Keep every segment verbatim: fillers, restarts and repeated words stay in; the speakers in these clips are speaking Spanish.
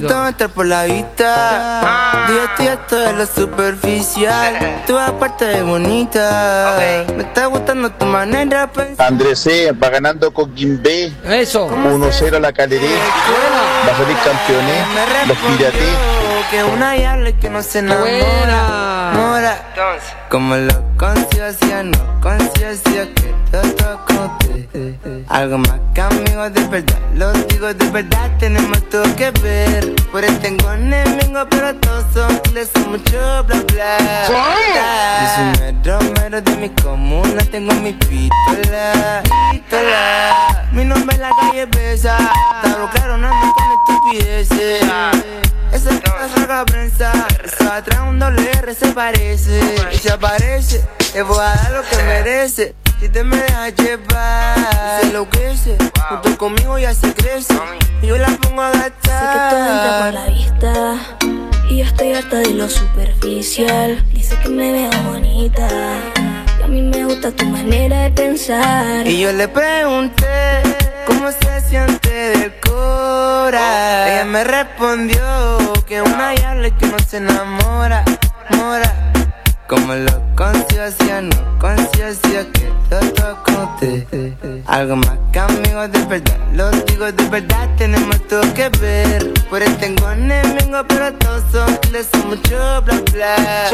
gusta entrar por la vista. Día estoy esto de lo superficial. Tú aparte de bonita. Me está gustando tu manera de pensar. Andrés C. va ganando con Quimbé. Eso. uno cero a la Caleré. Va a salir campeones. Los piraté. Que una diabla que no se enamora. Mora. Como lo conciencia, no conciencia que todo conté. Algo más que amigos de verdad. Los digo de verdad, tenemos todo que ver. Por eso tengo enemigos, pero todos son les son mucho bla bla. Yo soy mero mero de mi comuna, tengo mi pistola, pistola. Mi nombre en la calle pesa. Claro, claro, no ando con estupideces. Esa es la saca prensa. Eso atrás un doble R se parece. Y se aparece, te voy a dar lo que merece. Si te me dejas llevar, se enloquece. Junto conmigo ya se crece. Y yo la pongo a gastar. Sé que todo entra por la vista. Y yo estoy harta de lo superficial. Dice que me veo bonita. Y a mí me gusta tu manera de pensar. Y yo le pregunté cómo se siente del cora. Ella me respondió que una diabla que no se enamora, mora. Como lo conciencia, no conciencia que todo conté. Algo más que amigos de verdad. Los digo de verdad, tenemos todo que ver. Por eso tengo enemigos, pero todos son les son mucho bla bla.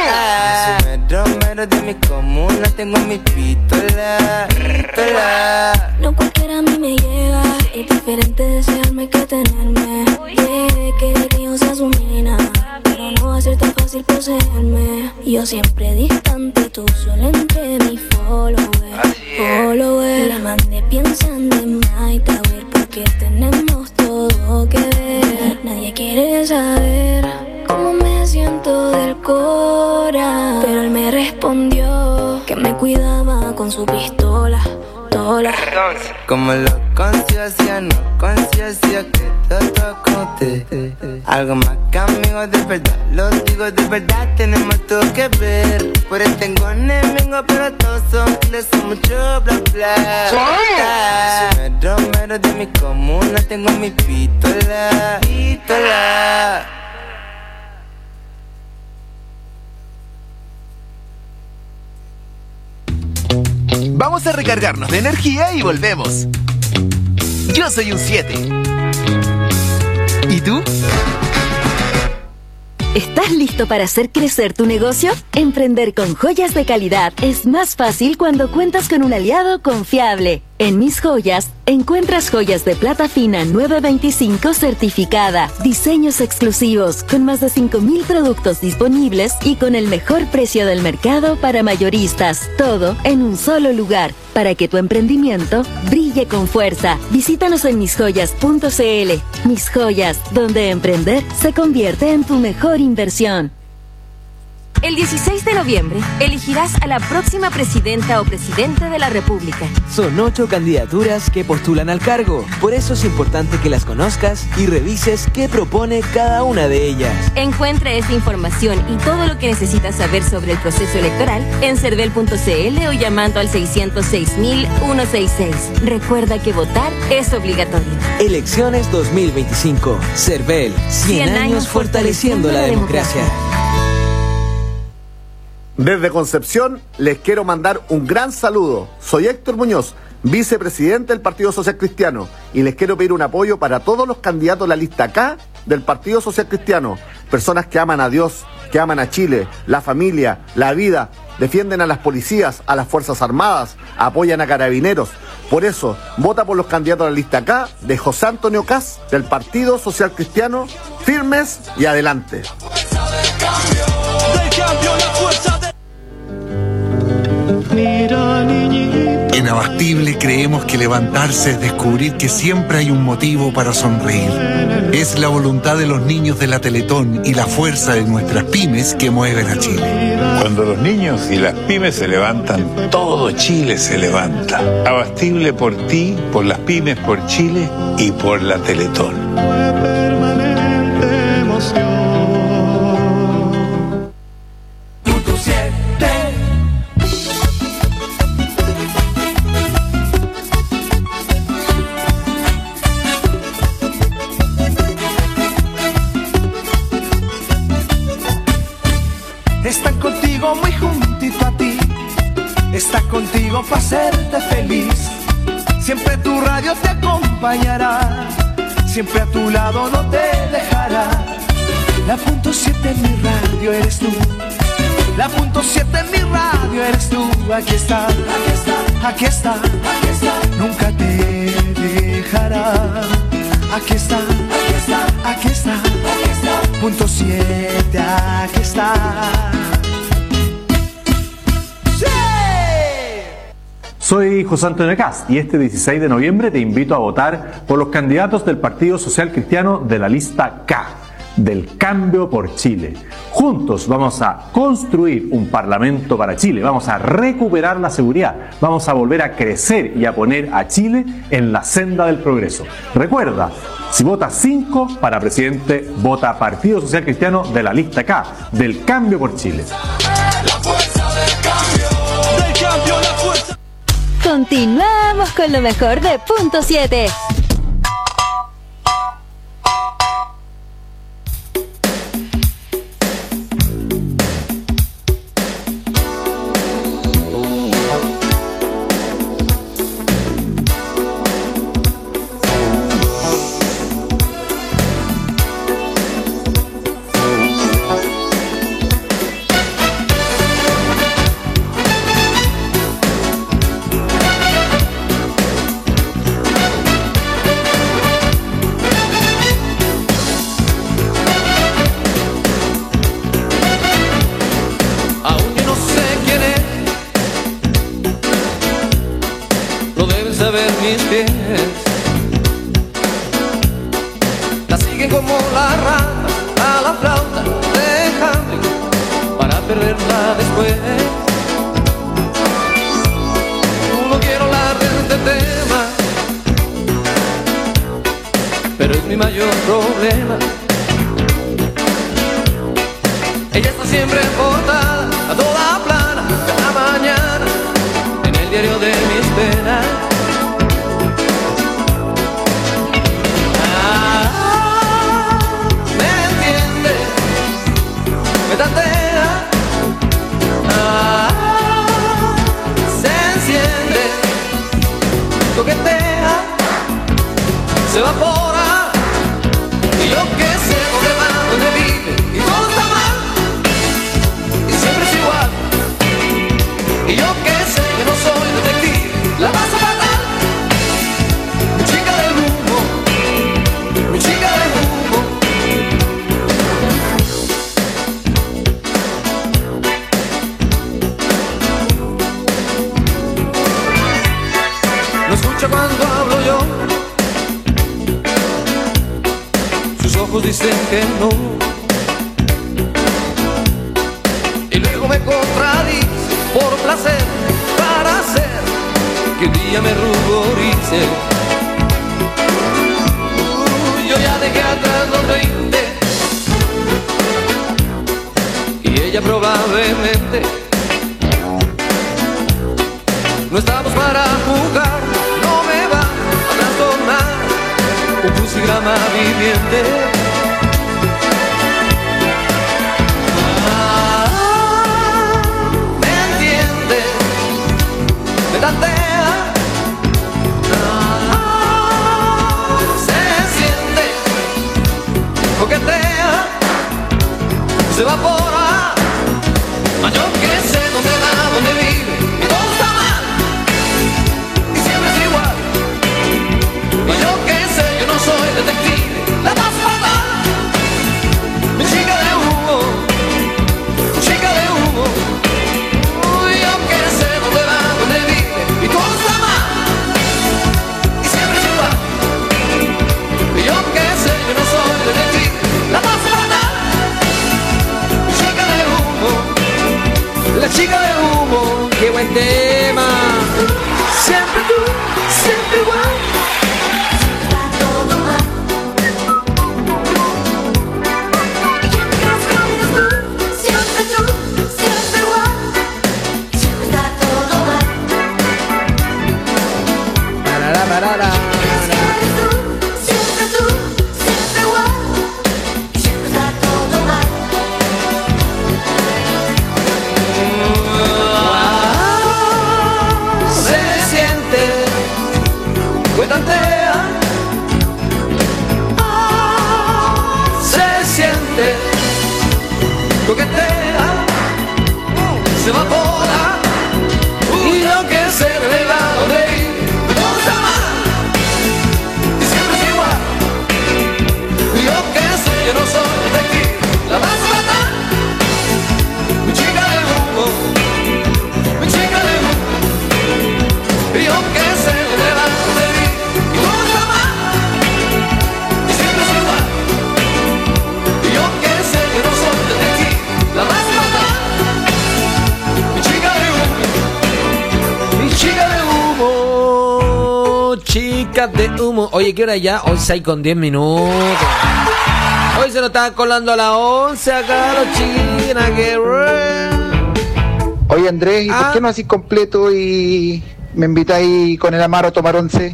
Yo soy mero mero de mi comuna, tengo mi pistola, pistola. No cualquiera a mí me llega. Es diferente desearme que tenerme. Yeah, quiere que yo sea su nena, pero no va a ser tan fácil poseerme. Yo siempre distante, tú solo entre mis followers. Followers. La mandé pensando en Night Tower porque tenemos todo que ver. Nadie quiere saber cómo me siento del cora, pero él me respondió que me cuidaba con su pistola. Como lo conciencia, no conciencia que todo conté. Algo más que amigos de verdad. Los digo de verdad, tenemos todo que ver. Por eso tengo enemigos, pero todos son les son mucho bla bla. Yo soy mero mero de mi comuna, tengo mi pistola, pistola. Vamos a recargarnos de energía y volvemos. Yo soy un siete. ¿Y tú? ¿Estás listo para hacer crecer tu negocio? Emprender con joyas de calidad es más fácil cuando cuentas con un aliado confiable. En Mis Joyas, encuentras joyas de plata fina nueve veinticinco certificada, diseños exclusivos, con más de cinco mil productos disponibles y con el mejor precio del mercado para mayoristas. Todo en un solo lugar, para que tu emprendimiento brille con fuerza. Visítanos en mis joyas punto c l. Mis Joyas, donde emprender se convierte en tu mejor inversión. El dieciséis de noviembre elegirás a la próxima presidenta o presidente de la República. Son ocho candidaturas que postulan al cargo. Por eso es importante que las conozcas y revises qué propone cada una de ellas. Encuentra esta información y todo lo que necesitas saber sobre el proceso electoral en cervel punto c l o llamando al seiscientos seis mil ciento sesenta y seis. Recuerda que votar es obligatorio. Elecciones dos mil veinticinco. Cervel. cien años fortaleciendo la democracia. Desde Concepción les quiero mandar un gran saludo. Soy Héctor Muñoz, vicepresidente del Partido Social Cristiano, y les quiero pedir un apoyo para todos los candidatos de la lista K del Partido Social Cristiano. Personas que aman a Dios, que aman a Chile, la familia, la vida, defienden a las policías, a las Fuerzas Armadas, apoyan a carabineros. Por eso, vota por los candidatos de la lista K de José Antonio Caz del Partido Social Cristiano, firmes y adelante. En Abastible creemos que levantarse es descubrir que siempre hay un motivo para sonreír. Es la voluntad de los niños de la Teletón y la fuerza de nuestras pymes que mueven a Chile. Cuando los niños y las pymes se levantan, todo Chile se levanta. Abastible por ti, por las pymes, por Chile y por la Teletón. están contigo muy juntito a ti, están contigo para hacerte feliz. Siempre tu radio te acompañará, siempre a tu lado no te dejará. La punto siete en mi radio eres tú, la punto siete en mi radio eres tú. Aquí está, aquí está, aquí está, aquí está, nunca te dejará. Aquí está, aquí está, aquí está, aquí está, punto siete, aquí está. ¡Sí! Soy José Antonio Cast y este dieciséis de noviembre te invito a votar por los candidatos del Partido Social Cristiano de la lista K, del Cambio por Chile. Juntos vamos a construir un parlamento para Chile, vamos a recuperar la seguridad, vamos a volver a crecer y a poner a Chile en la senda del progreso. Recuerda, si votas cinco para presidente, vota Partido Social Cristiano de la lista K, del Cambio por Chile. La fuerza del cambio, del cambio, la fuerza. Continuamos con lo mejor de punto siete. Yo que sé, yo no soy detective, la vas a matar. fábrica de humo. Oye, ¿qué hora ya? Hoy seis con diez minutos. Hoy se nos está colando a las once acá los chiquillos. Oye, Andrés, ¿y ah. por qué no así completo y me invitáis con el Amaro a tomar once?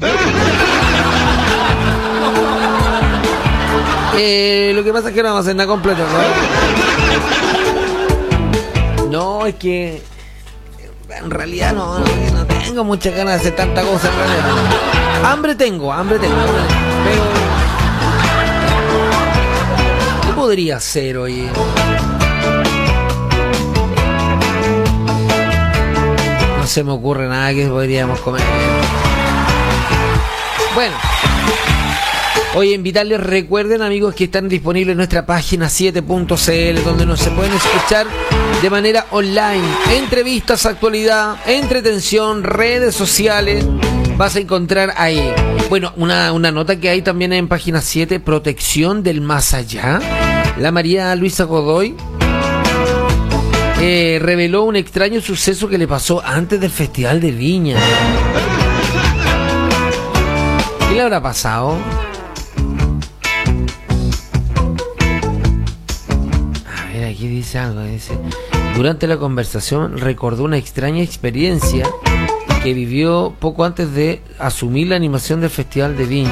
Eh, lo que pasa es que no vamos a hacer nada completo, ¿no? No, es que en realidad no, no, no tengo muchas ganas de hacer tanta cosa en realidad. Hambre tengo, hambre tengo, pero ¿qué podría hacer, oye? No se me ocurre nada que podríamos comer. Bueno. Oye, invitarles, recuerden, amigos, que están disponibles en nuestra página siete punto c l, donde nos se pueden escuchar de manera online. Entrevistas, actualidad, entretención, redes sociales, vas a encontrar ahí. Bueno, una, una nota que hay también en página siete, protección del más allá. La María Luisa Godoy eh, reveló un extraño suceso que le pasó antes del Festival de Viña. ¿Qué le habrá pasado? Aquí dice algo, dice: durante la conversación recordó una extraña experiencia que vivió poco antes de asumir la animación del Festival de Viña.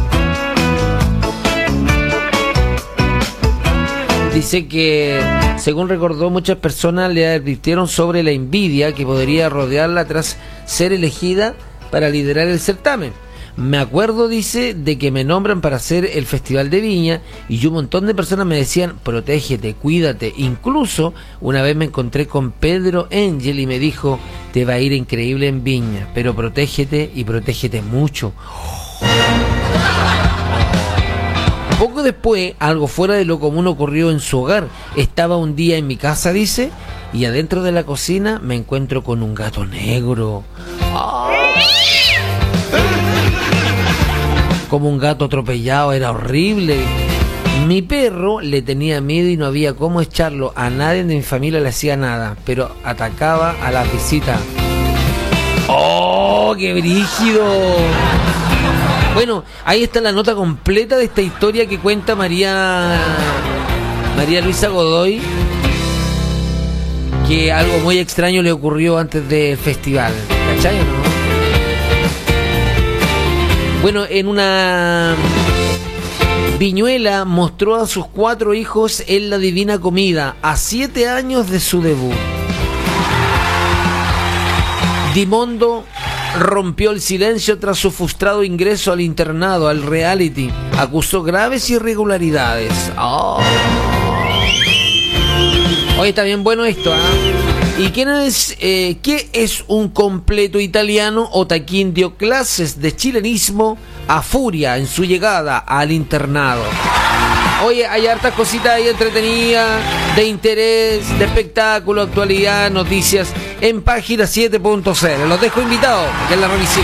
Dice que, según recordó, muchas personas le advirtieron sobre la envidia que podría rodearla tras ser elegida para liderar el certamen. Me acuerdo, dice, de que me nombran para hacer el Festival de Viña y un montón de personas me decían, protégete, cuídate. Incluso una vez me encontré con Pedro Angel y me dijo, te va a ir increíble en Viña, pero protégete y protégete mucho. Poco después, algo fuera de lo común ocurrió en su hogar. Estaba un día en mi casa, dice, y adentro de la cocina me encuentro con un gato negro. ¡Oh! Como un gato atropellado, era horrible. Mi perro le tenía miedo y no había cómo echarlo. A nadie de mi familia le hacía nada, pero atacaba a las visitas. ¡Oh, qué brígido! Bueno, ahí está la nota completa de esta historia que cuenta María María Luisa Godoy, que algo muy extraño le ocurrió antes del festival. ¿Cachai o no? Bueno, en una viñuela mostró a sus cuatro hijos en la Divina Comida, a siete años de su debut. Dimondo rompió el silencio tras su frustrado ingreso al internado, al reality. Acusó graves irregularidades. Oh. Oye, está bien bueno esto, ¿ah? ¿eh? ¿Y quién es, eh, qué es un completo italiano? Otaquín dio clases de chilenismo a furia en su llegada al internado. Oye, hay hartas cositas ahí entretenidas, de interés, de espectáculo, actualidad, noticias, en página siete punto c l. Los dejo invitados a que la revisen.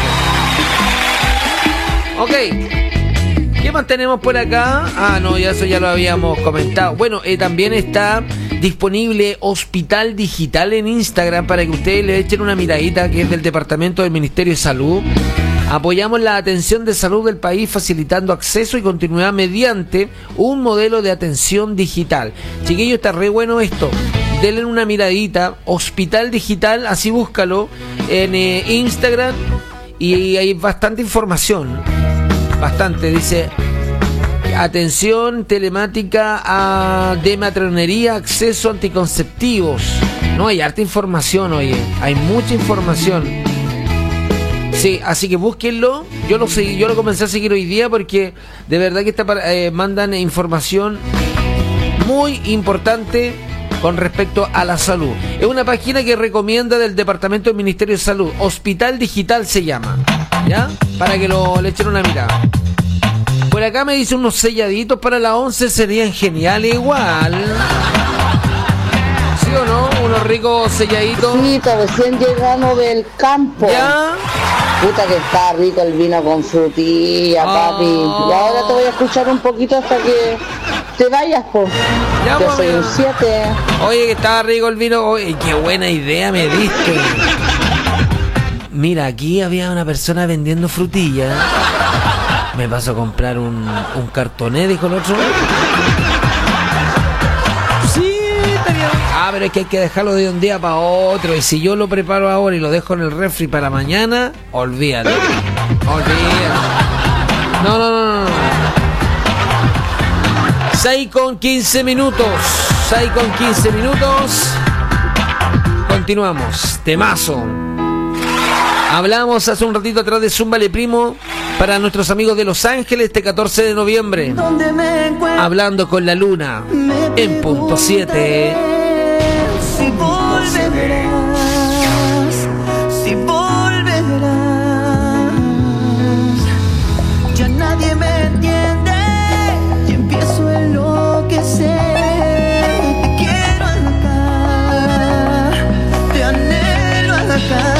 Ok. ¿Qué más tenemos por acá? Ah, no, ya eso ya lo habíamos comentado. Bueno, eh, también está disponible Hospital Digital en Instagram para que ustedes le echen una miradita, que es del Departamento del Ministerio de Salud. Apoyamos la atención de salud del país facilitando acceso y continuidad mediante un modelo de atención digital. Chiquillos, está re bueno esto. Denle una miradita. Hospital Digital, así búscalo en eh, Instagram y hay bastante información. Bastante, dice... Atención telemática a, de matronería, acceso a anticonceptivos. No, hay harta información, oye. Hay mucha información. Sí, así que búsquenlo. Yo lo seguí, yo lo comencé a seguir hoy día porque de verdad que está para, eh, mandan información muy importante con respecto a la salud. Es una página que recomienda del Departamento del Ministerio de Salud. Hospital Digital se llama. ¿Ya? Para que lo, le echen una mirada. Por acá me dice unos selladitos para la once serían geniales igual. ¿Sí o no? Unos ricos selladitos. Sí, recién llegamos del campo. ¿Ya? Puta que está rico el vino con frutilla, oh. papi. Y ahora te voy a escuchar un poquito hasta que te vayas, po. Ya, yo soy un siete. Oye, que estaba rico el vino. Oye, qué buena idea me diste. Mira, aquí había una persona vendiendo frutillas. Me paso a comprar un, un cartoné, dijo el otro. Sí, estaría... Ah, pero es que hay que dejarlo de un día para otro. Y si yo lo preparo ahora y lo dejo en el refri para mañana, olvídate. Olvídate. No, no, no, no. seis con quince minutos. seis con quince minutos. Continuamos. Temazo. Hablamos hace un ratito atrás de Zúmbale Primo para nuestros amigos de Los Ángeles este catorce de noviembre. Hablando con la luna en punto siete. Si volverás, si volverás, ya nadie me entiende y empiezo a enloquecer. Te quiero acá, te anhelo acá.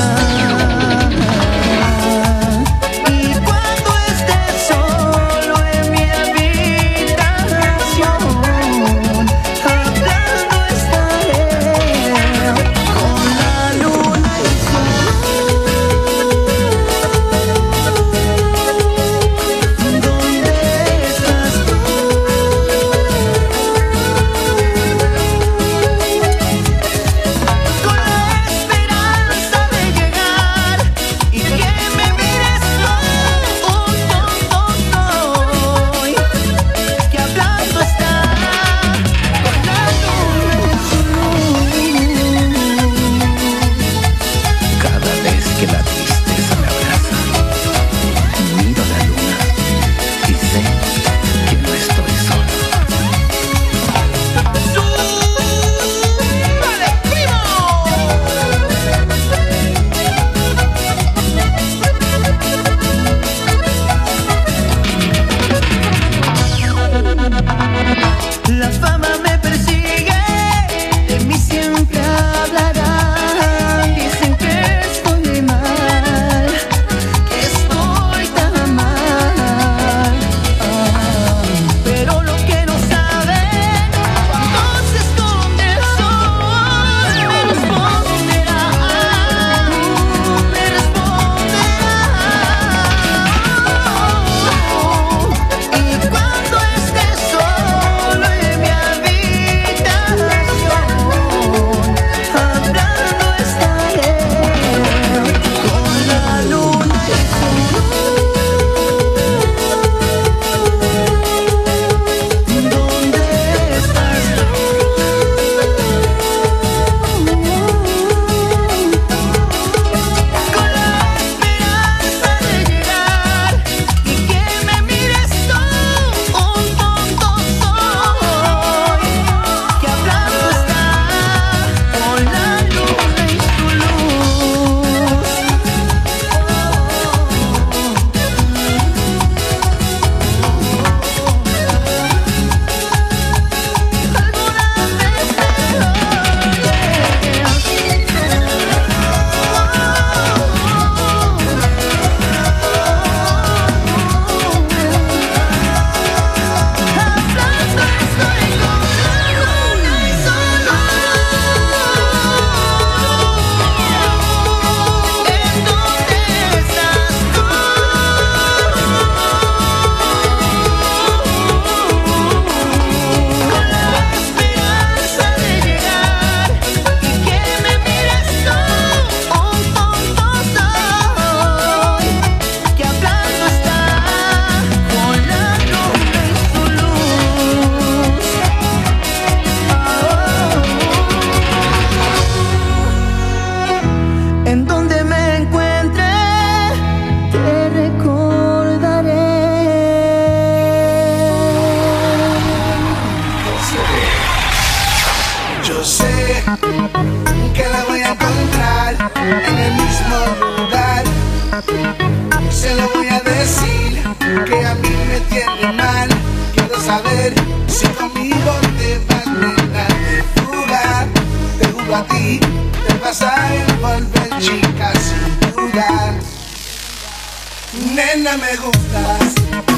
Nena, me gustas,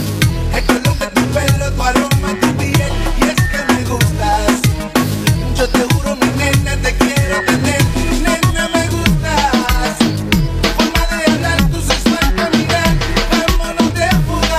el color de tu pelo, tu aroma, tu piel, y es que me gustas. Yo te juro, mi nena, te quiero tener. Nena, me gustas, tu forma de hablar, tu sensual caminar, vámonos de fuga.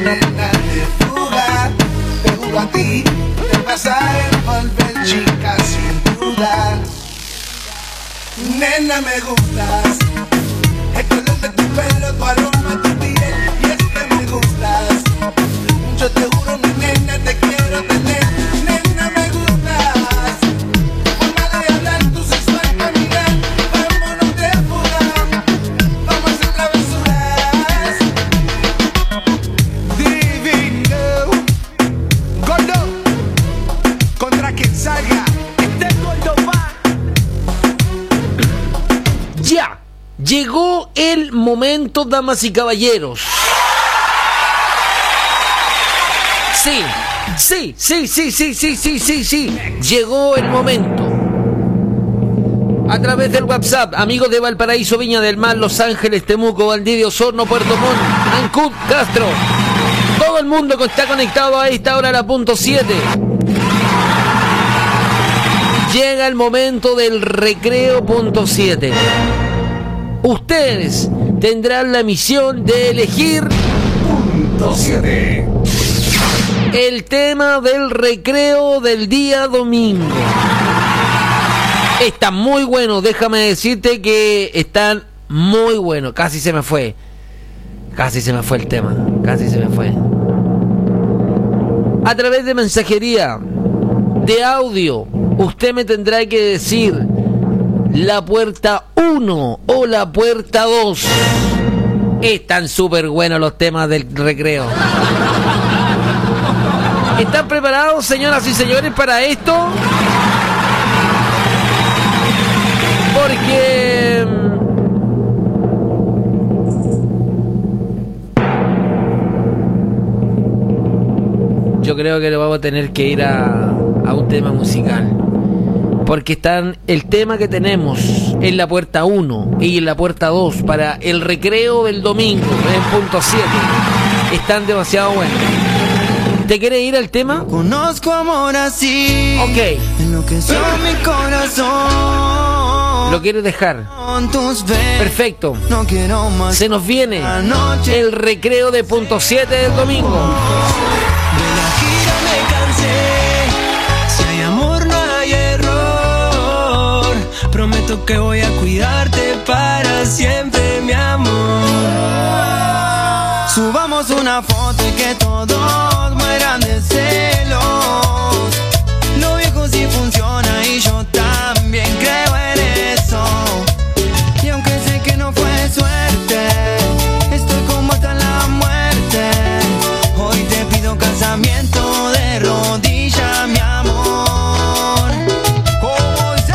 nena de fuga, te juro a ti, te vas a envolver, chica, sin duda. Nena, me gustas, el color de tu pelo, tu aroma, tu piel, y es que me gustas. Yo te juro, mi nena, te quiero tener. Nena, me gustas. Forma de hablar, tu sexual caminar. Vámonos de fuga, vamos a hacer travesuras. Divino, gordo, contra quien salga, este gordo va. Ya, llegó el momento, damas y caballeros. Sí, sí, sí, sí, sí, sí, sí, sí, sí. Llegó el momento. A través del WhatsApp, amigos de Valparaíso, Viña del Mar, Los Ángeles, Temuco, Valdivia, Osorno, Puerto Montt, Ancud, Castro. Todo el mundo que está conectado a esta hora a la punto siete. Llega el momento del recreo punto siete. Ustedes tendrán la misión de elegir punto siete. El tema del recreo del día domingo. Está muy bueno, déjame decirte que están muy buenos. Casi se me fue. Casi se me fue el tema. Casi se me fue. A través de mensajería, de audio, usted me tendrá que decir la puerta uno o la puerta dos. Están súper buenos los temas del recreo. ¿Están preparados, señoras y señores, para esto? Porque yo creo que lo vamos a tener que ir a, a un tema musical. Porque están el tema que tenemos en la puerta uno y en la puerta dos para el recreo del domingo en punto siete. Están demasiado buenos. ¿Te quieres ir al tema? Conozco amor así. Ok. Enloqueció mi corazón. ¿Lo quieres dejar? Con tus besos. Perfecto. No quiero más. Se nos viene el recreo de punto siete del domingo. De la gira me cansé. Si hay amor no hay error. Prometo que voy a cuidarte para siempre, mi amor. Subamos una foto y que todos mueran de celos. Lo viejo sí funciona y yo también creo en eso. Y aunque sé que no fue suerte, estoy como hasta la muerte. Hoy te pido casamiento de rodillas, mi amor. ¿Cómo dice?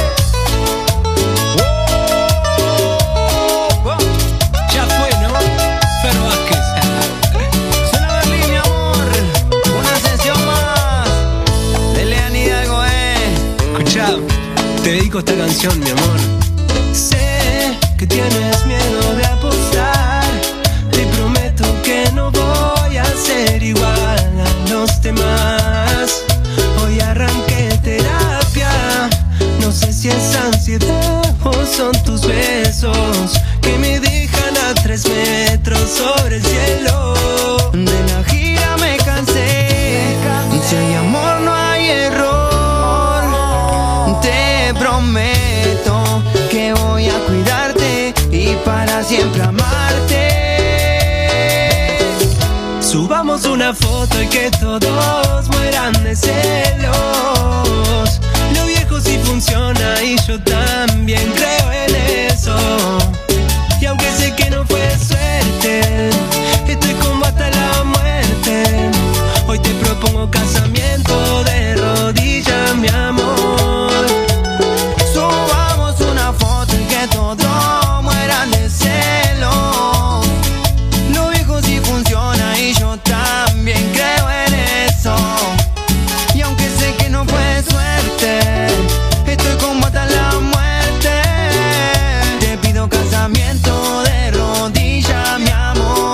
Oh, oh. Ya fue, ¿no? Pero Vázquez. Suena Berlín, mi amor. Una sesión más de Lean Hidalgo, eh. Escucha, te dedico esta canción, mi amor. Sé que tienes miedo de apostar. Te prometo que no voy a ser igual a los demás. Hoy arranqué terapia. No sé si es ansiedad o son tus besos que me dejan a tres metros sobre el cielo. De la gira me cansé. Si hay amor no hay error. Te prometo que voy a cuidarte y para siempre amarte. Subamos una foto y que todos mueran de celos. Lo viejo sí funciona y yo también creo en eso. Y aunque sé que no fue suerte, estoy como hasta la muerte. Hoy te propongo casamiento de rodillas, mi amor. Subamos una foto y que todos mueran de celos. Lo viejo sí funciona y yo también creo en eso. Y aunque sé que no fue suerte, estoy como hasta la muerte. Te pido casamiento de rodillas, mi amor.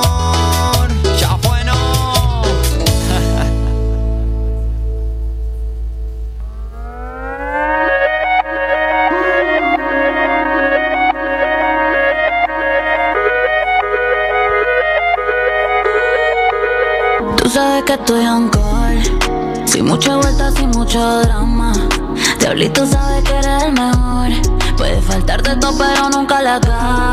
sabes que estoy on call, sin mucha vuelta, sin mucho drama. Diablito sabe que eres el mejor. Puede faltarte todo pero nunca la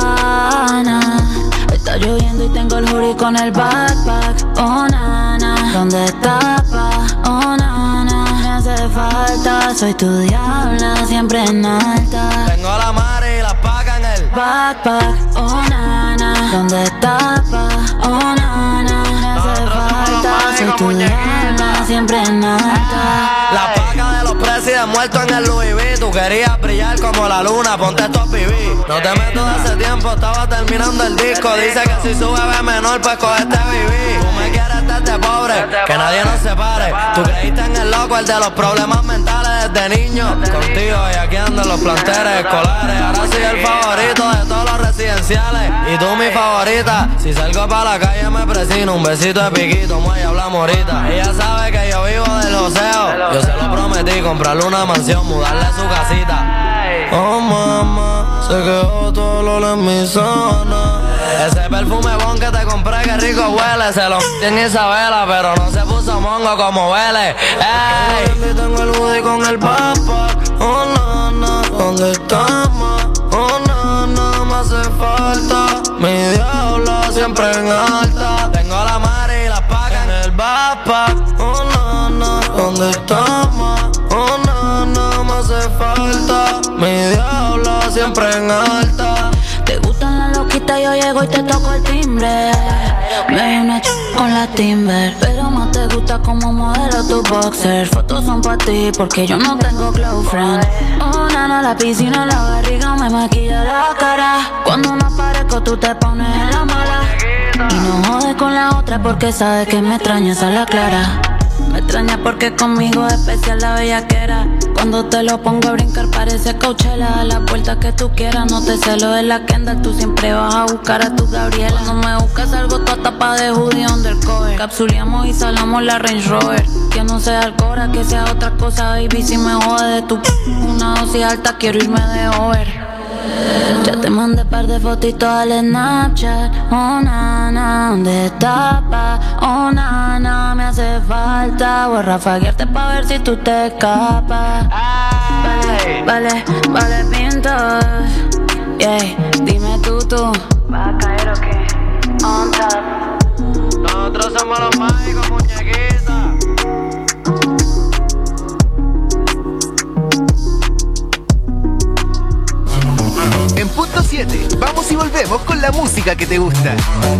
gana. Está lloviendo y tengo el hoodie con el backpack. Oh nana, ¿dónde está pa? Oh nana, me hace falta. Soy tu diabla, siempre en alta. Tengo la madre y la paca en el backpack. Oh nana, ¿dónde está pa? Oh nana, me hace falta. Soy tu diabla, siempre en alta. La paca de los presidentes muertos en el Louis V. Tú querías brillar como la luna, ponte estos pibí. No te meto de hace tiempo, estaba terminando el disco. Dice que si sube ve menor, pues coge este vivir. Tú me quieres desde pobre, que nadie nos separe. Tú creíste en el loco, el de los problemas mentales desde niño. Contigo y aquí andan los planteles escolares. Ahora soy el favorito de todos los residenciales. Y tú mi favorita. Si salgo para la calle me presino. Un besito de piquito, muelle, hablamos ahorita. Ella sabe que yo vivo del joseo. Yo se lo prometí, comprarle una mansión, mudarle a su casita. Oh mamá, se quedó todo el olor en mi zona. Ese perfume bon que te compré, que rico huele. Se lo metí en Isabela, pero no se puso mongo como huele. Ey, tengo el hoodie con el backpack. Oh nana, ¿dónde estamos? Oh nana, me hace falta. Mi diablo siempre en alta. Tengo la madre y la paca en el backpack. Oh nana, ¿dónde estamos? Oh nana, me hace falta. Mi diablo siempre en alta. Te gustan las loquitas, yo llego y te toco el timbre. Me vi una ch con la Timber, pero más te gusta como modelo tu boxer. Fotos son pa' ti porque yo no tengo close friend. Oh nana, la piscina, la barriga me maquilla la cara. Cuando no aparezco tú te pones en la mala. Y no jodes con la otra porque sabes que me extrañas a la clara. Me extraña porque conmigo es especial la bellaquera. Cuando te lo pongo a brincar parece Coachella. A las vueltas que tú quieras, no te celo de la Kendall. Tú siempre vas a buscar a tu Gabriela. Cuando me buscas algo toda tapa de hoodie undercover. Capsuleamos y salamos la Range Rover. Que no sea Alcora, que sea otra cosa, baby. Si me jode de tu p*** una dosis alta, quiero irme de over. Ya te mandé par de fotitos al Snapchat. Oh nana, ¿dónde está pa? Oh nana, me hace falta. Voy a rafaguearte pa' ver si tú te escapas. Vale, vale, vale, pintos. Yeah, dime tú, tú. ¿Vas a caer o qué? On top. Nosotros somos los mágicos, muñequitas. En punto siete, vamos y volvemos con la música que te gusta.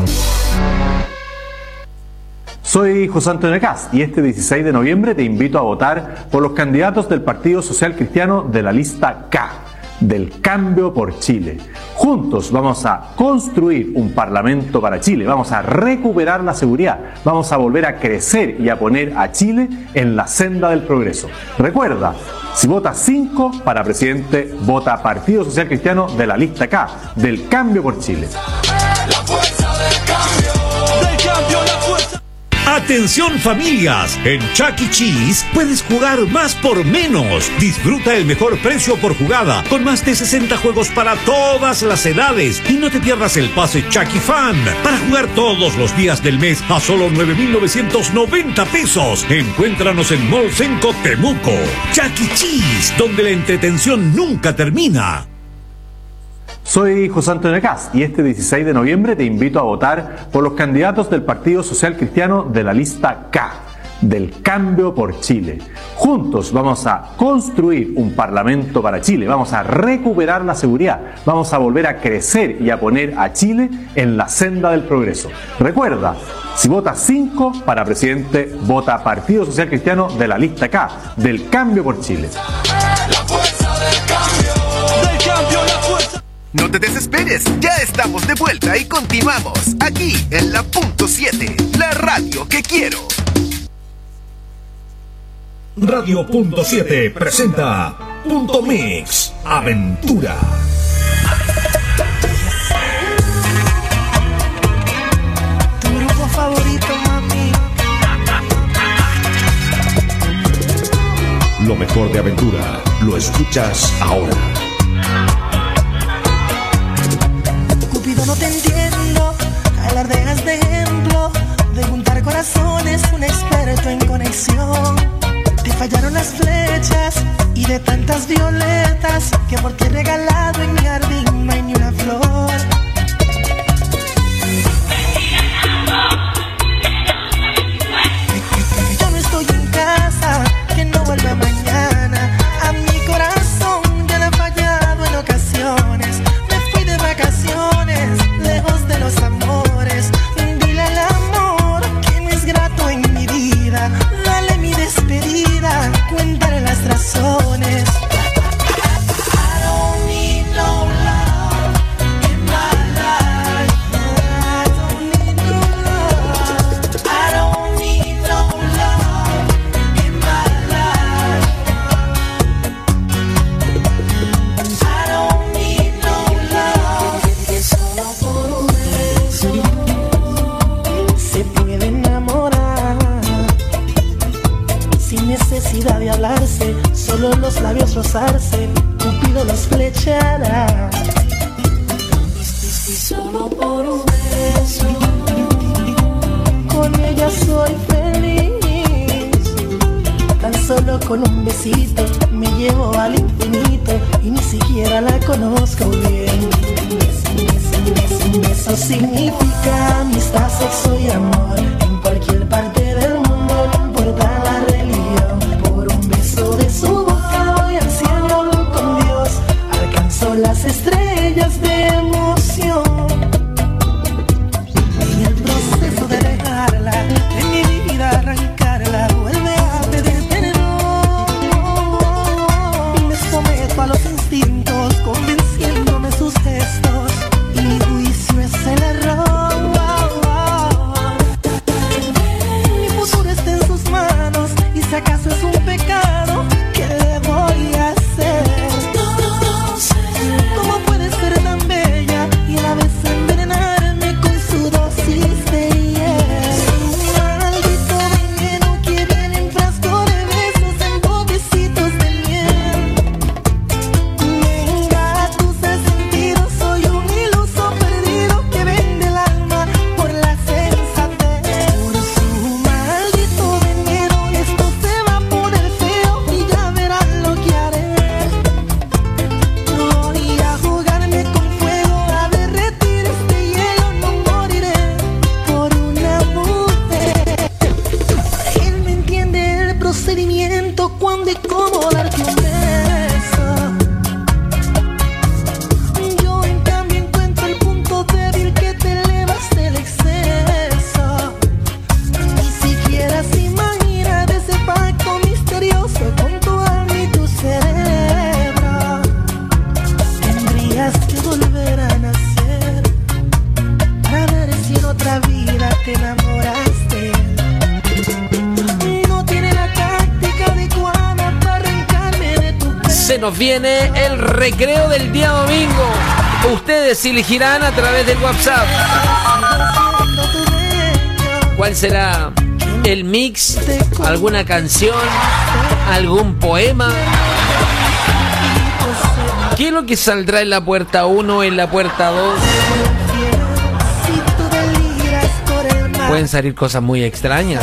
Soy José Antonio Cast y este dieciséis de noviembre te invito a votar por los candidatos del Partido Social Cristiano de la lista K, del Cambio por Chile. Juntos vamos a construir un parlamento para Chile, vamos a recuperar la seguridad, vamos a volver a crecer y a poner a Chile en la senda del progreso. Recuerda, si votas cinco para presidente, vota Partido Social Cristiano de la lista K, del Cambio por Chile. La fuerza del cambio, del cambio, la fuerza. Atención familias, en Chuck E. Cheese puedes jugar más por menos. Disfruta el mejor precio por jugada, con más de sesenta juegos para todas las edades. Y no te pierdas el pase Chuck E. Fan, para jugar todos los días del mes a solo nueve mil novecientos noventa pesos. Encuéntranos en Mall Senco Temuco. Chuck E. Cheese, donde la entretención nunca termina. Soy José Antonio Cast y este dieciséis de noviembre te invito a votar por los candidatos del Partido Social Cristiano de la lista K, del Cambio por Chile. Juntos vamos a construir un parlamento para Chile, vamos a recuperar la seguridad, vamos a volver a crecer y a poner a Chile en la senda del progreso. Recuerda, si votas cinco para presidente, vota Partido Social Cristiano de la lista K, del Cambio por Chile. La fuerza del cambio, del cambio, la fuerza. No te desesperes, ya estamos de vuelta y continuamos aquí en la punto siete, la radio que quiero. Radio Punto siete presenta Punto Mix Aventura. Tu grupo favorito, mami. Lo mejor de Aventura lo escuchas ahora. Cupido, no te entiendo. Alardeas de ejemplo de juntar corazones. fallaron las flechas y de tantas violetas que por ti he regalado en mi jardín no hay ni una flor. Yo no estoy en casa, que no vuelva mañana. A mi corazón ya le ha fallado en ocasiones. Me fui de vacaciones, lejos de los amores. Dile al amor que no es grato en mi vida. Dale mi despedida, cuéntale las razones. I don't need no love in my life. I don't need no love. I don't need no love in my life. I don't need no love. Solo por un beso se puede enamorar sin necesidad de hablarse, solo en los labios rozarse, Cupido los flechará. Y solo por un beso, con ella soy feliz. Tan solo con un besito me llevo al infinito y ni siquiera la conozco bien. Un beso significa amistad, sexo y amor. En cualquier parte del mundo, no importa la religión. Por un beso de su boca voy al cielo con Dios. Alcanzo las estrellas de emoción. En el proceso de dejarla, de mi vida arrancarla, vuelve a pedir perdón. Me someto a los instintos, convenciéndome sus gestos. Y mi juicio es el error. Mi futuro está en sus manos, y si acaso es un pecado, ¿qué le voy a hacer? ¿Cómo puede ser tan bella y a la vez envenenarme con su dosis de hiel? Un maldito veneno que viene en frasco de besos, en botecitos de miel. Me engatusa el sentido, soy un iluso perdido que vende el alma por la sensatez. Por su maldito veneno esto se va a poner feo y ya verán lo que haré. Voy a jugarme con fuego, a derretir este hielo, no moriré por una mujer. Él me entiende el procedimiento, cuándo y cómo darte un beso. Yo en cambio encuentro el punto débil que te elevas del exceso. Ni siquiera se imagina de ese pacto misterioso con tu alma y tu cerebro. Tendrías que volver a nacer para ver si en otra vida te enamoraste. No tiene la táctica adecuada para arrancarme de tu pecho. Se nos viene el recreo del día domingo. Ustedes elegirán a través del WhatsApp cuál será el mix, alguna canción, algún poema. ¿Qué es lo que saldrá en la puerta uno, en la puerta dos? Pueden salir cosas muy extrañas.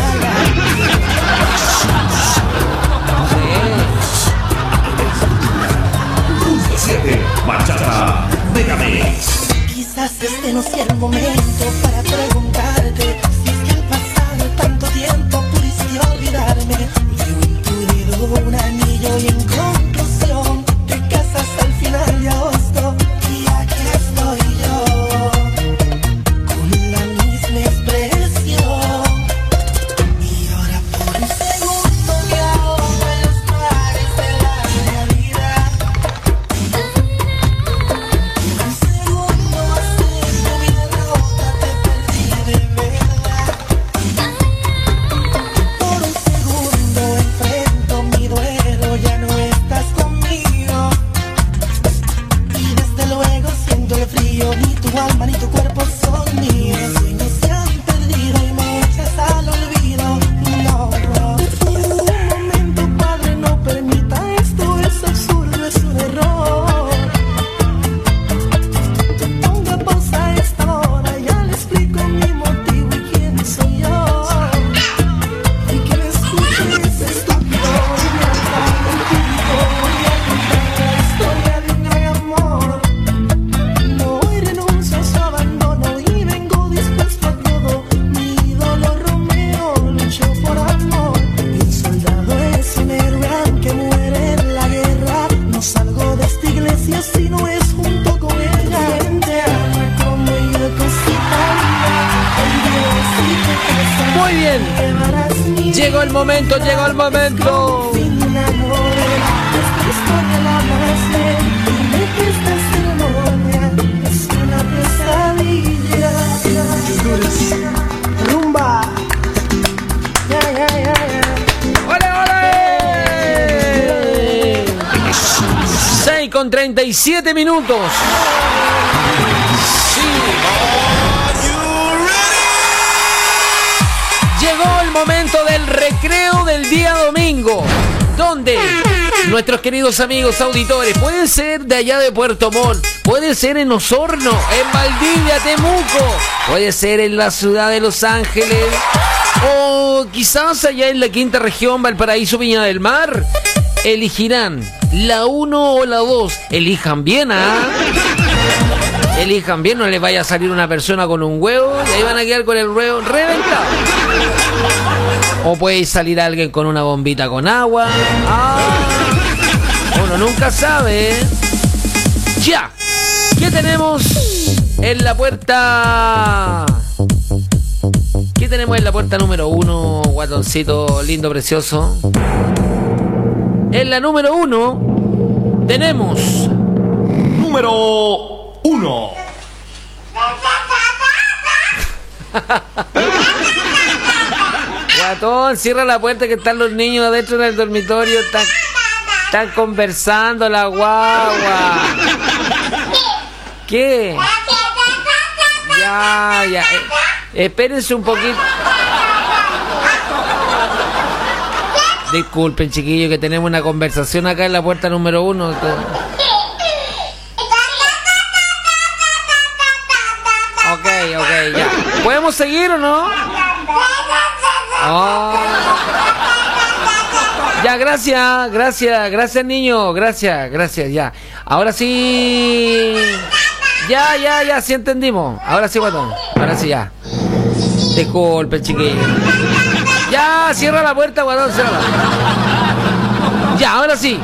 Bachata Megamix. Quizás este no sea el momento para preguntarte si es que al pasar tanto tiempo pudiste olvidarme. Yo incluido un anillo y en conclusión te casas al final de agosto y aquí estoy yo con la misma expresión. Y ahora por un segundo me ahogo en los mares de la realidad. Un segundo más de mi derrota te perdí de verdad. Llegó el momento, llegó el momento. Rumba. ¡Ole, ole! seis con treinta y siete minutos. Llegó el momento del recreo del día domingo, donde nuestros queridos amigos auditores pueden ser de allá de Puerto Montt, puede ser en Osorno, en Valdivia, Temuco, puede ser en la ciudad de Los Ángeles, o quizás allá en la quinta región, Valparaíso, Viña del Mar. Elegirán la uno o la dos. Elijan bien, ¿ah? Elijan bien, no les vaya a salir una persona con un huevo y ahí van a quedar con el huevo reventado. O puede salir alguien con una bombita con agua. Ah, uno nunca sabe, ¿eh? Ya. ¿Qué tenemos en la puerta? ¿Qué tenemos en la puerta número uno, guatoncito lindo, precioso? En la número uno tenemos... Número uno. Guatón, cierra la puerta que están los niños adentro del dormitorio. Están, están conversando la guagua. ¿Qué? Ya, ya. Eh, espérense un poquito. Disculpen, chiquillos, que tenemos una conversación acá en la puerta número uno. Ok, ok, ya. ¿Podemos seguir o no? Oh. Ya, gracias, gracias, gracias, niño, gracias, gracias, ya. Ahora sí. Ya, ya, ya, sí entendimos. Ahora sí, guatón. Ahora sí, ya. Disculpen, chiquillos. Ya, cierra la puerta, guatón, cierra. Ya, ahora sí.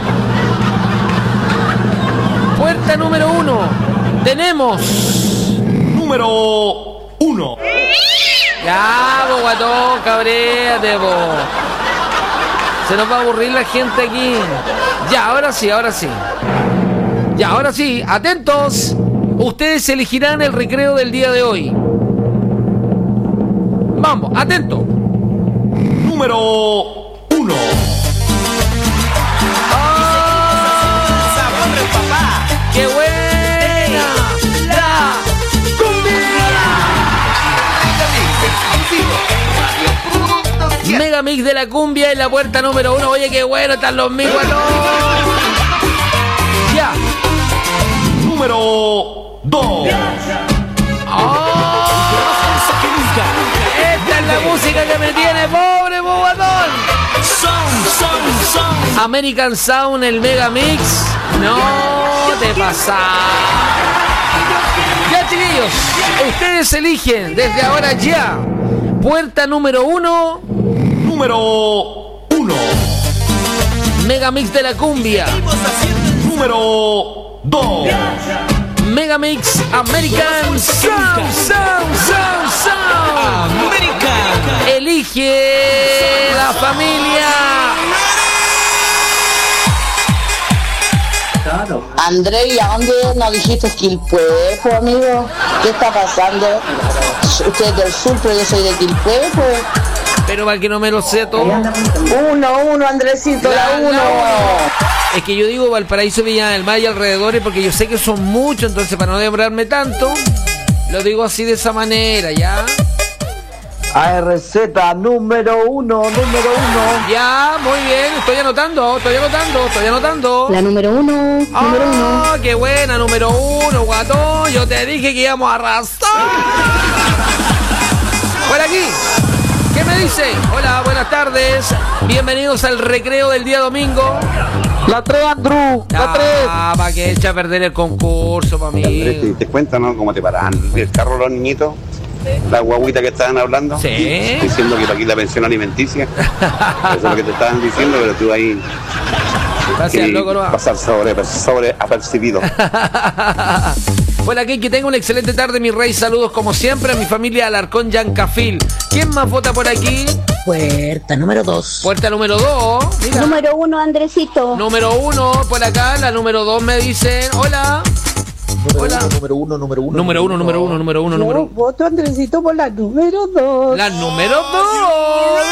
Puerta número uno. Tenemos. Número uno. Ya, bo, guatón, cabréate, bo. Se nos va a aburrir la gente aquí. Ya, ahora sí, ahora sí. Ya, ahora sí, atentos. Ustedes elegirán el recreo del día de hoy. Vamos, atento. Número uno. ¡Qué buena! ¡La cumbia! Megamix de la cumbia en la puerta número uno. Oye, qué bueno están los mil, guatón. Ya. Número dos. ¡Oh! Esta es la música que me tiene pobre, bobatón. Sound, sound, sound. American Sound, el Megamix. No te pasa. Ya, chiquillos, ustedes eligen desde ahora ya. Puerta número uno. Número uno. Megamix de la cumbia. Número dos. Megamix American Sound, Sound, Sound, Sound. American. Elige la familia. André, ¿y a dónde nos dijiste Quilpué, pues, amigo? ¿Qué está pasando? Usted es del sur, pero yo soy de Quilpué, pues. Pero para que no me lo sé todo. Uno, uno, Andresito, la, la uno. La, es que yo digo Valparaíso, Viña del Mar y alrededores porque yo sé que son muchos, entonces para no demorarme tanto, lo digo así de esa manera, ¿ya? A R Z número uno, número uno. Ya, muy bien, estoy anotando, estoy anotando, estoy anotando. La número uno, oh, número uno. Qué buena, número uno, guatón. Yo te dije que íbamos a arrasar. Por aquí. ¿Qué me dice? Hola, buenas tardes. Bienvenidos al recreo del día domingo. La tres, Andrew. La tres. Ah, para que eche a perder el concurso, para mí. ¿Te, te cuentan, no? ¿Cómo te paran el carro los niñitos? La guaguita que estaban hablando. Sí. Diciendo que para aquí la pensión alimenticia. Eso es lo que te estaban diciendo, pero tú ahí. Gracias, loco, no. Pasar sobre, sobre apercibido. Hola, aquí que tengo una excelente tarde, mi rey. Saludos como siempre a mi familia Alarcón Yancafil. ¿Quién más vota por aquí? Puerta número dos. Puerta número dos. Mira. Número uno, Andresito. Número uno, por acá. La número dos me dicen, hola. Número Hola. uno, número uno, número uno. Número uno, número uno, número uno, número uno. Voto, Andresito, por la número dos. La número dos.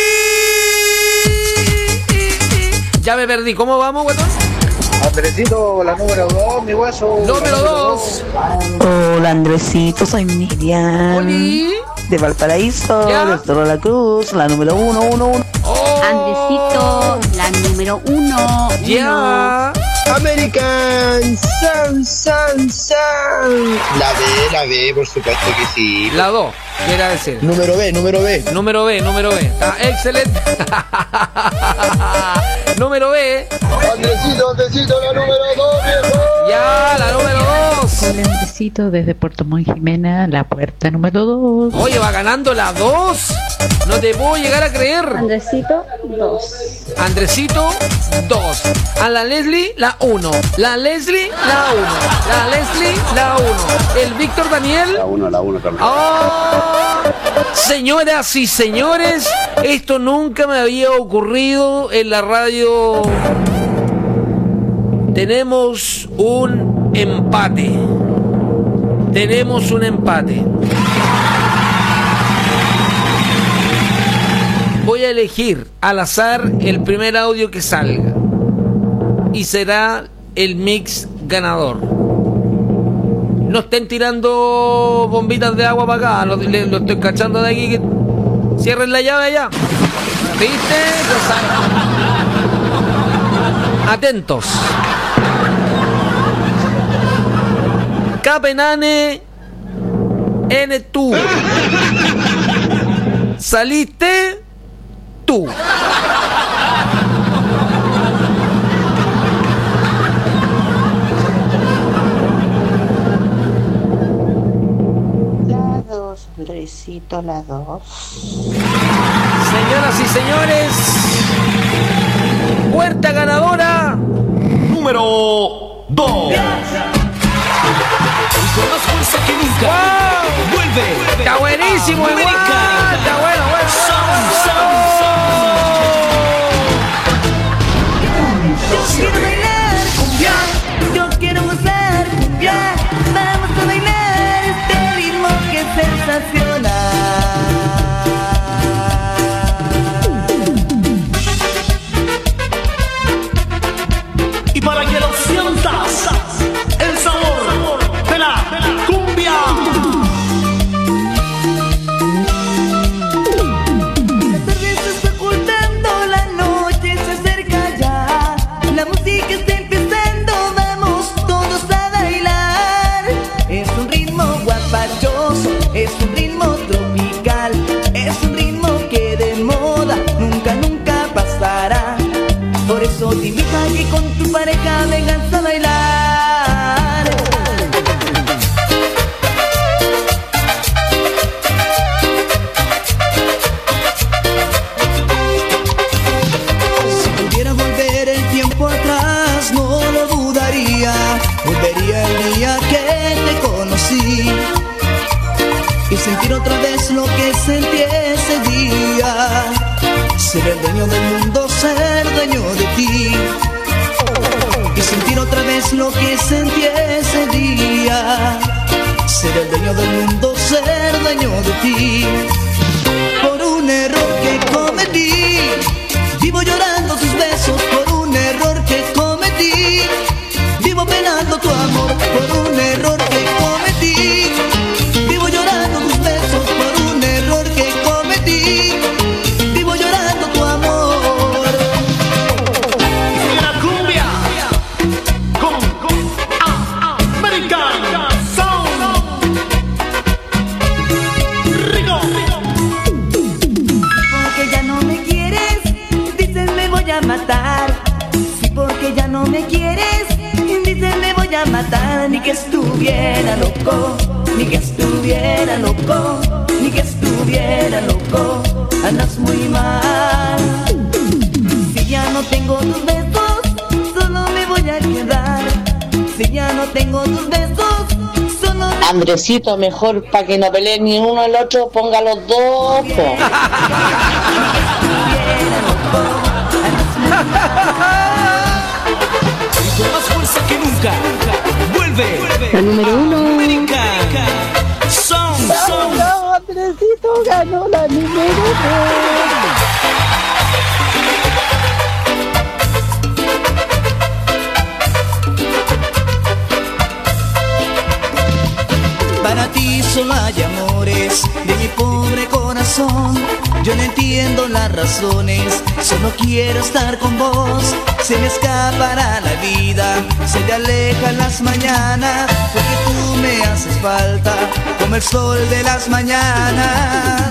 Ya me perdí. ¿Cómo vamos, guatón? Andresito, la número dos, mi hueso. Número dos. Hola, Andresito, soy Miriam. Oli. De Valparaíso, ¿Ya? de Cerro La Cruz, la número uno, uno, uno. Oh. Andresito, la número uno. Ya. American Sun, Sun, Sun. La B, la B, por supuesto que sí. La dos, quiera decir. Número B, número B. Número B, número B. Está excelente. Número B. Andresito, Andresito, la número dos, viejo. Ya, la número dos. Hola, Andresito, desde Puerto Montt, Jimena, la puerta número dos. Oye, va ganando la dos. No te puedo llegar a creer. Andresito, dos. Andresito, dos. A la Leslie, la uno. La Leslie, la uno. La Leslie, la uno. El Víctor Daniel. La uno, la uno también. ¡Oh! Señoras y señores, esto nunca me había ocurrido en la radio. Tenemos un empate. Tenemos un empate. Voy a elegir al azar el primer audio que salga. Y será el mix ganador. No estén tirando bombitas de agua para acá. Lo, le, lo estoy cachando de aquí. Que... Cierren la llave allá. ¿Viste? Atentos. Capenane N tú. Saliste tú. La dos, Andresito, la dos. Señoras y señores, puerta ganadora número dos. Con más fuerza que nunca. ¡Wow! Vuelve. Está buenísimo, igual. Está bueno, bueno. Son, son, Yo quiero bailar cumbia, yo quiero gozar cumbia. Vamos a bailar este ritmo que es sensacional. Y para que lo sientas, el sabor de la cumbia. La cerveza está ocultando, la noche se acerca ya. La música está empezando, vamos todos a bailar. Es un ritmo guapachoso, es un ritmo tropical. Es un ritmo que de moda nunca, nunca pasará. Por eso te invito a que con tu pareja vengas a bailar. Si pudiera volver el tiempo atrás, no lo dudaría. Volvería el día que te conocí y sentir otra vez lo que sentí ese día. Ser el dueño del mundo, ser dueño de ti. Y sentir otra vez lo que sentí ese día. Ser el dueño del mundo, ser dueño de ti. Por un error que cometí, vivo llorando tus besos. Por un error que cometí, vivo penando tu amor. Por un error que cometí, vivo llorando tus besos. Por un error que cometí, vivo llorando tu amor. Y la cumbia con, con ah, American Sound. Rico. Porque ya no me quieres, dices me voy a matar. Sí, porque ya no me quieres, dices me voy a matar. Ni que estuviera loco, ni que estuviera loco, ni que estuviera loco. Andas muy mal. Si ya no tengo tus besos, solo me voy a quedar. Si ya no tengo tus besos, solo me Andresito, mejor para que no peleen ni uno el otro, ponga los dos, po. Más fuerza que nunca. Vuelve. La número uno. Son, son. No, Andresito ganó la número uno. Para ti solo hay amores de mi pobre corazón. Yo no entiendo las razones, solo quiero estar con vos. Se me escapará la vida, se te alejan las mañanas, porque tú me haces falta como el sol de las mañanas.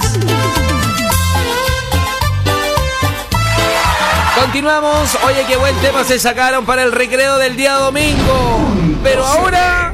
Continuamos. Oye, qué buen tema se sacaron para el recreo del día domingo. Pero ahora...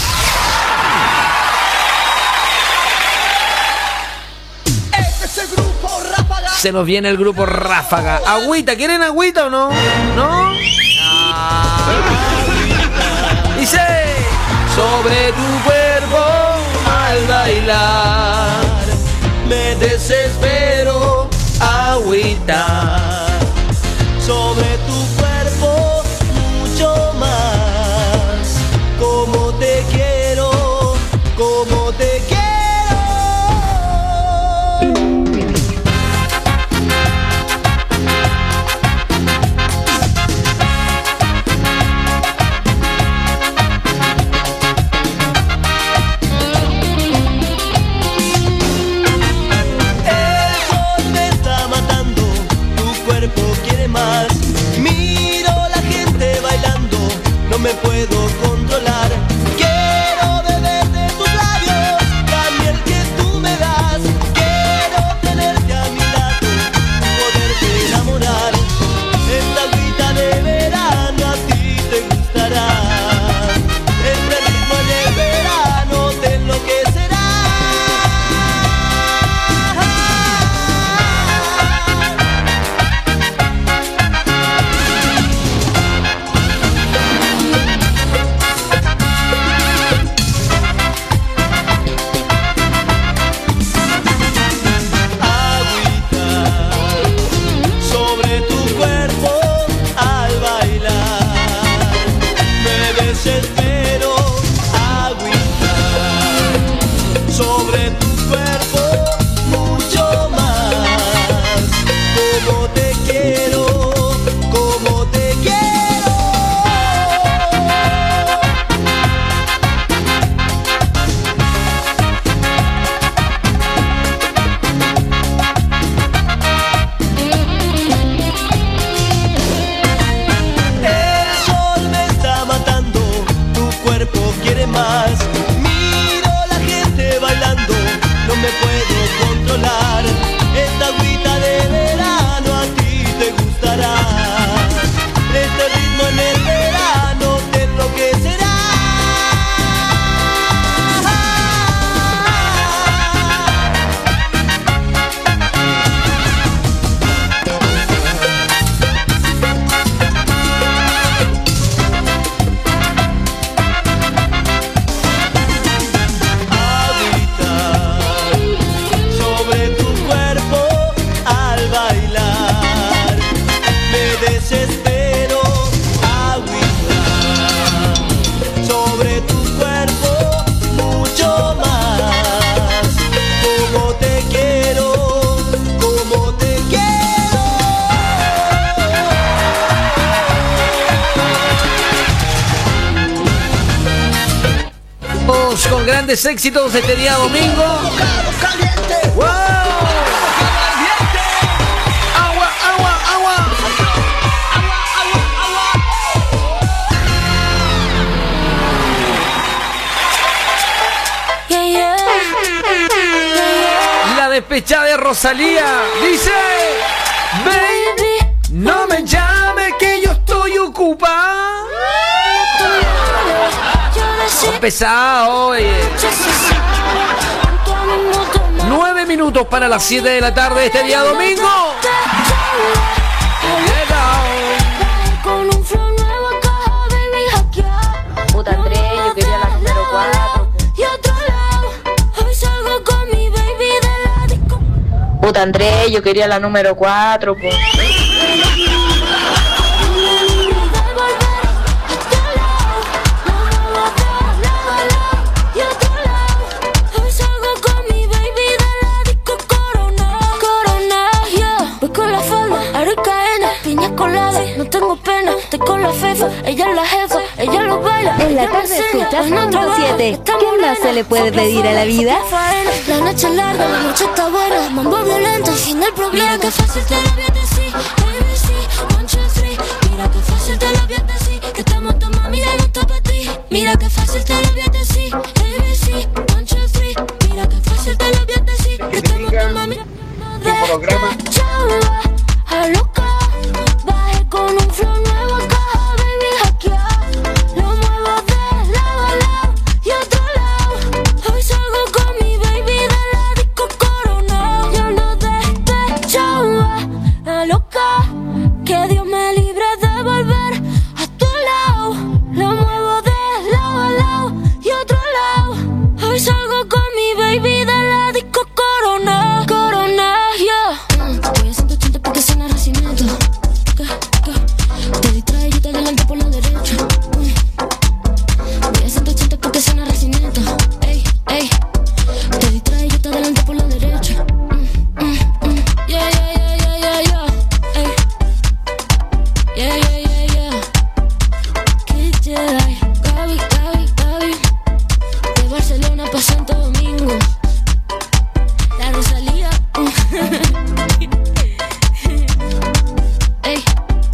se nos viene el grupo Ráfaga. Agüita, ¿quieren agüita o no? ¿No? Ah. Dice: sobre tu cuerpo al bailar me desespero, agüita. Sobre tu cuerpo mucho más. Como te quiero, como te quiero. No me puedo controlar. Quiero beber de tus labios, la miel que tú me das. Quiero tenerte a mi lado, poderte enamorar. Esta agüita de verano a ti te gustará. Este ritmo de verano te enloquecerá. Con grandes éxitos este día domingo. ¡Wow! Agua, agua, agua. La despechada de Rosalía dice: baby, no me llames que yo estoy ocupada. Pesado, oye. Nueve minutos para las siete de la tarde de este día domingo. Puta Andrés, yo quería la número cuatro. Puta Andrés, yo quería la número cuatro, pues. No tengo pena, estoy con la fefa, ella es la jefa, ella lo baila. En la tarde escuchas punto siete. ¿Qué más se le puede pedir a la vida? La noche es larga, la noche está buena, mambo violento, el fin del problema. Mira que fácil te lo voy a decir, A B C, one, two, three. Mira que fácil te lo voy a decir, que estamos tomando, mira no está para ti. Mira que fácil te lo voy a decir, A B C, one, two, three. Mira que fácil te lo voy a decir, que estamos tomando, mira no programa. A loca. Con un flow nuevo en caja, baby, hackear. Lo muevo de lado a lado y otro lado. Hoy salgo con mi baby de la disco Corona. Yo lo despechaba, la loca. Que Dios me libre de volver a tu lado. Lo muevo de lado a lado y otro lado. Hoy salgo con mi baby de la disco Corona. Corona, yeah. Mm, voy a ciento ochenta porque suena racimiento. Te distrae, yo te adelanto por la derecha. Voy a ciento ochenta porque suena recineta. Ey, ey. Te distrae, yo te adelanto por la derecha. Mm, mm, mm. Yeah, yeah, yeah, yeah, yeah, yeah. Ey. Yeah, yeah, yeah, yeah. Kid Jedi, Gaby, Gaby, Gaby. De Barcelona pa' Santo Domingo. La Rosalía. Ey.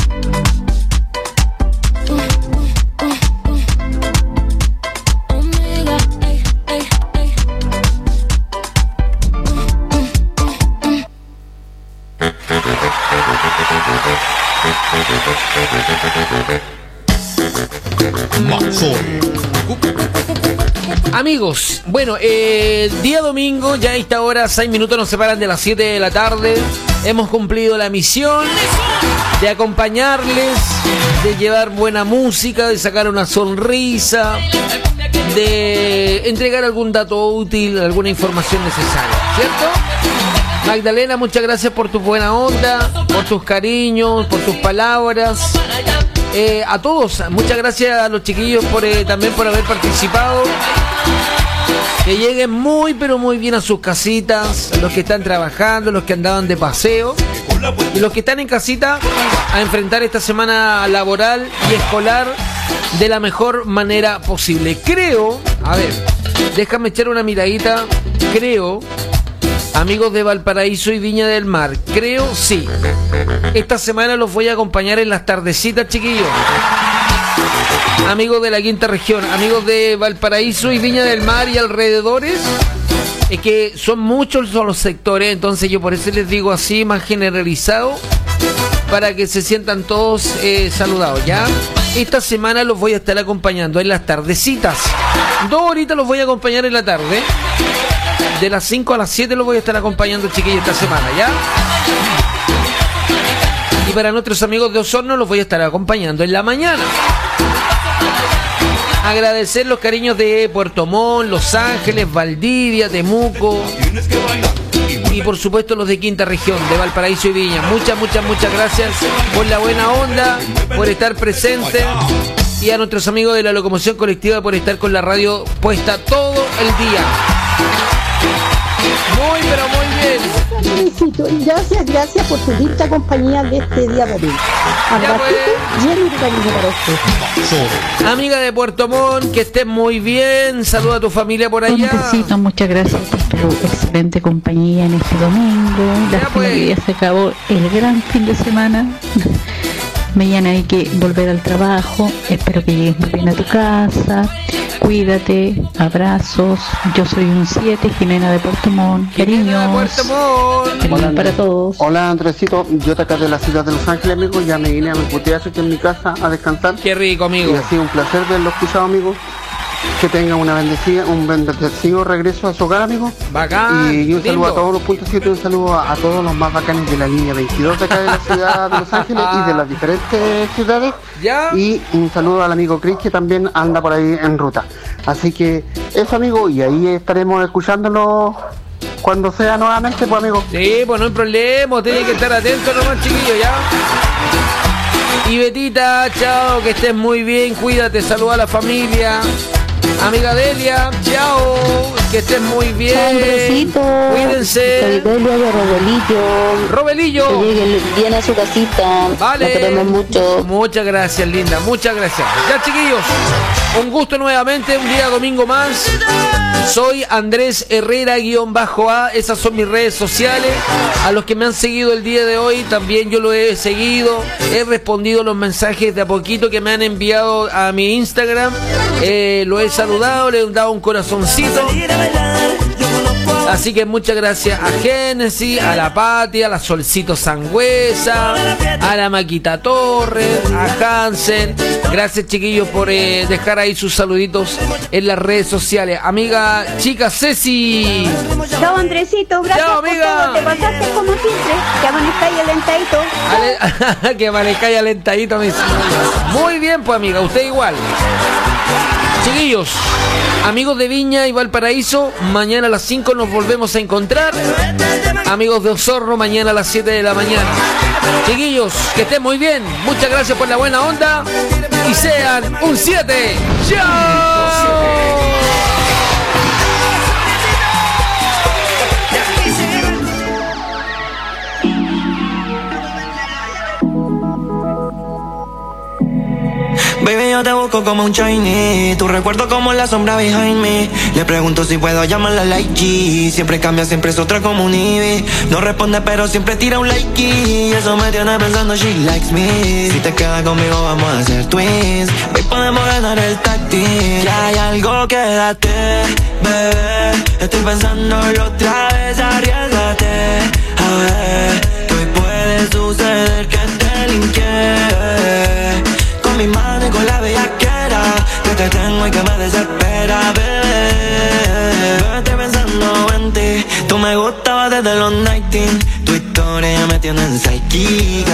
Amigos, bueno, eh, día domingo, ya a esta hora, seis minutos nos separan de las siete de la tarde. Hemos cumplido la misión de acompañarles, de llevar buena música, de sacar una sonrisa, de entregar algún dato útil, alguna información necesaria, ¿cierto? Magdalena, muchas gracias por tu buena onda, por tus cariños, por tus palabras. Eh, a todos, muchas gracias a los chiquillos por eh, también por haber participado. Que lleguen muy pero muy bien a sus casitas, los que están trabajando, los que andaban de paseo y los que están en casita a enfrentar esta semana laboral y escolar de la mejor manera posible. Creo, a ver, déjame echar una miradita, creo, amigos de Valparaíso y Viña del Mar, creo sí, esta semana los voy a acompañar en las tardecitas, chiquillos. Amigos de la quinta región, amigos de Valparaíso y Viña del Mar y alrededores, es que son muchos los sectores, entonces yo por eso les digo así, más generalizado, para que se sientan todos eh, saludados, ¿ya? Esta semana los voy a estar acompañando en las tardecitas. Dos horitas los voy a acompañar en la tarde. De las cinco a las siete los voy a estar acompañando, chiquillos, esta semana, ¿ya? Y para nuestros amigos de Osorno los voy a estar acompañando en la mañana. Agradecer los cariños de Puerto Montt, Los Ángeles, Valdivia, Temuco y por supuesto los de quinta región, de Valparaíso y Viña. Muchas, muchas, muchas gracias por la buena onda, por estar presentes, y a nuestros amigos de la locomoción colectiva por estar con la radio puesta todo el día. Muy, pero muy bien. Felicito y gracias, gracias por tu linda compañía de este día domingo. Lleno de cariño para usted. Amiga de Puerto Montt, que estés muy bien. Saluda a tu familia por allá. Felicito, muchas gracias por tu excelente compañía en este domingo. Lástima pues. que ya se acabó el gran fin de semana. Mañana hay que volver al trabajo. Espero que llegues muy bien a tu casa. Cuídate, abrazos. Yo soy un siete, Jimena de Puerto Montt. Cariños. Hola para todos. Hola Andresito, yo te acá de la ciudad de Los Ángeles, amigo. Ya me vine a mi puteazo aquí en mi casa a descansar. Qué rico, amigo. Y ha sido un placer verlo escuchado, amigo. Que tenga una bendecida, un bendecido regreso a su hogar, amigo. Bacán. Y, y un saludo lindo. a todos los puntos siete, un saludo a, a todos los más bacanes de la línea veintidós de acá de la ciudad de Los Ángeles y de las diferentes ciudades. ¿Ya? Y un saludo al amigo Chris, que también anda por ahí en ruta. Así que eso, amigo, y ahí estaremos escuchándolo Cuando sea nuevamente, pues amigo. Sí, pues no hay problema, tiene que estar atento nomás, chiquillo, ya. Y Betita, chao, que estés muy bien, cuídate, saluda a la familia. Amiga Delia, chao, que estés muy bien. Andresito, cuídense. Soy Delia de Robelillo. Robelillo. Que llegue bien a su casita. Vale. Lo queremos mucho. Muchas gracias, linda, muchas gracias. Ya, chiquillos, un gusto nuevamente, un día domingo más. Soy Andrés Herrera guión bajo A, esas son mis redes sociales. A los que me han seguido el día de hoy, también yo lo he seguido. He respondido los mensajes de a poquito que me han enviado a mi Instagram. Eh, lo he saludado, le he dado un corazoncito. Así que muchas gracias a Génesis, a la Pati, a la Solcito Sangüesa, a la Maquita Torres, a Hansen. Gracias, chiquillos, por eh, dejar ahí sus saluditos en las redes sociales. Amiga chica Ceci. Chao, Andresito, gracias. Chao, amiga. Por todo. Te pasaste como siempre. Que amanezcáis alentadito. Ale... que amanezcáis alentadito, mis. Muy bien, pues, amiga, usted igual. Chiquillos, amigos de Viña y Valparaíso, mañana a las cinco nos volvemos a encontrar. Amigos de Osorno, mañana a las siete de la mañana. Chiquillos, que estén muy bien. Muchas gracias por la buena onda. Y sean un siete. ¡Chao! Baby, yo te busco como un Chinese. Tu recuerdo como la sombra behind me. Le pregunto si puedo llamarla like G. Siempre cambia, siempre es otra como un Ivy. No responde pero siempre tira un like y eso me tiene pensando she likes me. Si te quedas conmigo vamos a hacer twins. Hoy podemos ganar el tag team. Ya hay algo, quédate, bebé. Estoy pensándolo otra vez, arriesgate. A ver, que hoy puede suceder que te linke. Con mi mano y con la bellaquera que te tengo y que me desespera, bebé. Bebé, estoy pensando en ti. Tú me gustabas desde los diecinueve. Tu historia ya me tiene en psyche.